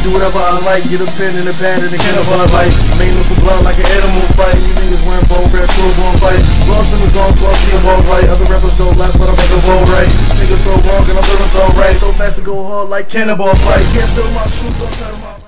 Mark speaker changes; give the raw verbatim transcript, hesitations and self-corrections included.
Speaker 1: do whatever I like. Get a pen and a bat and a cannibal bite. I mean, look for blood like an animal fight. You niggas wearing bold red clothes on fight. Lost in the zone, so I see them all right. Other rappers go left, but I'm making bold right. Niggas so wrong and I'm doing so right. So fast to go hard like cannibal fight. Can't feel my shoes, don't tell my